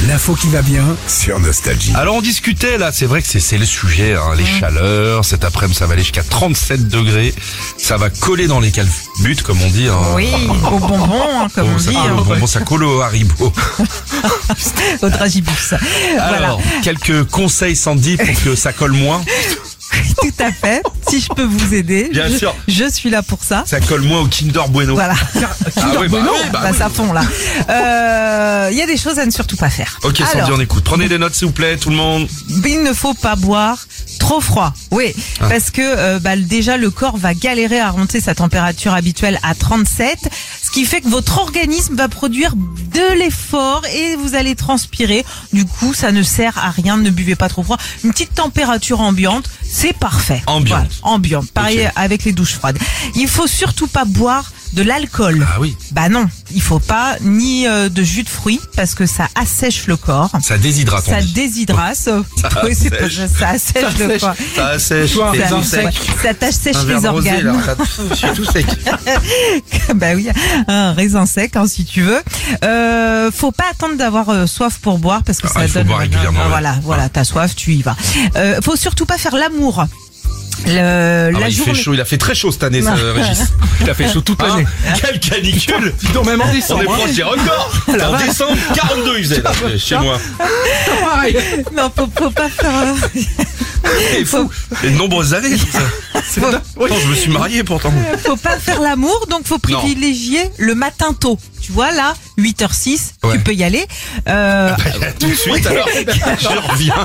L'info qui va bien sur Nostalgie. Alors on discutait là, c'est vrai que c'est le sujet, hein, les chaleurs. Cet après-midi ça va aller jusqu'à 37 degrés. Ça va coller dans les calbutes comme on dit. Hein. Oui, au bonbon, hein, comme on ça dit. colle au bonbon, ça colle au Haribo. Au dragibus. Voilà. Alors, quelques conseils Sandy pour que ça colle moins. Tout à fait. Si je peux vous aider, Bien sûr. je suis là pour ça. Ça colle moins au Kinder Bueno. Voilà. Ah oui, bah, oui, bah, Ça fond là. Il y a des choses à ne surtout pas faire. Ok Sandy, Alors, on écoute. Prenez des notes s'il vous plaît, tout le monde. il ne faut pas boire trop froid. Oui, parce que déjà le corps va galérer à remonter sa température habituelle à 37, ce qui fait que votre organisme va produire de l'effort et vous allez transpirer. Du coup, ça ne sert à rien, ne buvez pas trop froid. Une petite température ambiante, c'est parfait. Ambiante. Voilà, ambiante. Pareil Ok. avec les douches froides. Il faut surtout pas boire de l'alcool. Ah oui. Bah non, il faut pas ni de jus de fruits parce que ça assèche le corps. Ça déshydrate. Ça on dit. déshydrate. Oui, c'est pas assèche. ça assèche le corps. Ça assèche. Toi, les ça- os secs. Ça t'assèche Un verre les de rosé, là, organes. je suis tout sec. Bah oui, un raisin sec hein, si tu veux. Faut pas attendre d'avoir soif pour boire parce que Ah, ça il faut donne. boire régulièrement, ouais. Voilà, t'as soif, tu y vas. Faut surtout pas faire l'amour. Ah La ouais, il journée. fait chaud, il a fait très chaud cette année, Régis. Il a fait chaud toute Hein l'année. Quelle canicule! Dis donc, même en On est décembre. proche des records! En décembre, 42 il faisait là, chez moi. Pareil. Non, faut pas faire. C'est fou! Et de nombreuses années, tout ça. Pourtant, je me suis marié pourtant. Faut pas faire l'amour, donc faut privilégier le matin tôt. Tu vois là, 8h06, Ouais. tu peux y aller. Tout de suite, alors, je reviens.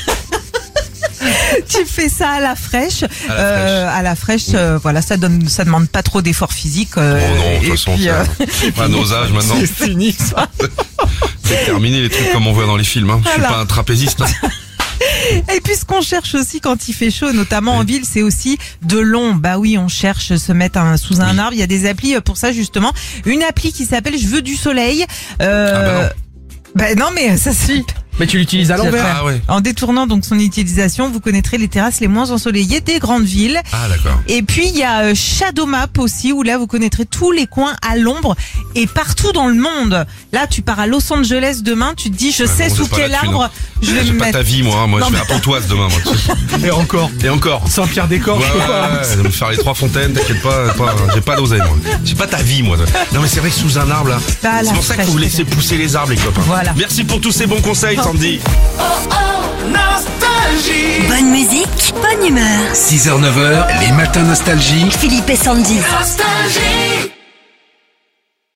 Tu fais ça à la fraîche. À la fraîche. Voilà, ça demande pas trop d'effort physique. Oh non, de et toute façon, puis, à nos âges maintenant, C'est fini ça. c'est terminé les trucs comme on voit dans les films. Hein. Je suis Voilà. pas un trapéziste. Hein. Et puis ce qu'on cherche aussi quand il fait chaud, notamment en ville, c'est aussi de l'ombre. Bah oui, on cherche se mettre sous un arbre. Il y a des applis pour ça justement. Une appli qui s'appelle Je veux du soleil. Bah non, mais ça c'est. Mais tu l'utilises à l'envers. Ah ouais. En détournant donc son utilisation, vous connaîtrez les terrasses les moins ensoleillées des grandes villes. Ah d'accord. Et puis il y a Shadow Map aussi où là vous connaîtrez tous les coins à l'ombre et partout dans le monde. Là tu pars à Los Angeles demain, tu te dis je sais bon, sous j'ai pas quel la thune, arbre je vais J'ai me pas mettre. ta vie moi, hein. Moi Non, je vais mais- à Pontoise demain. Moi. Et encore. Et encore. Saint-Pierre-des-Corps, Ouais, je peux pas. ouais, de me faire les 3 fontaines, t'inquiète pas, j'ai pas d'oseille moi. J'ai pas ta vie moi. Non mais c'est vrai que sous un arbre là, Ah, c'est la pour ça qu'il faut fraîche. laisser pousser les arbres les copains. Voilà. Merci pour tous ces bons conseils Sandy. Bonne musique, bonne humeur. 6h-9h, les matins Nostalgie. Philippe et Sandy. Nostalgie.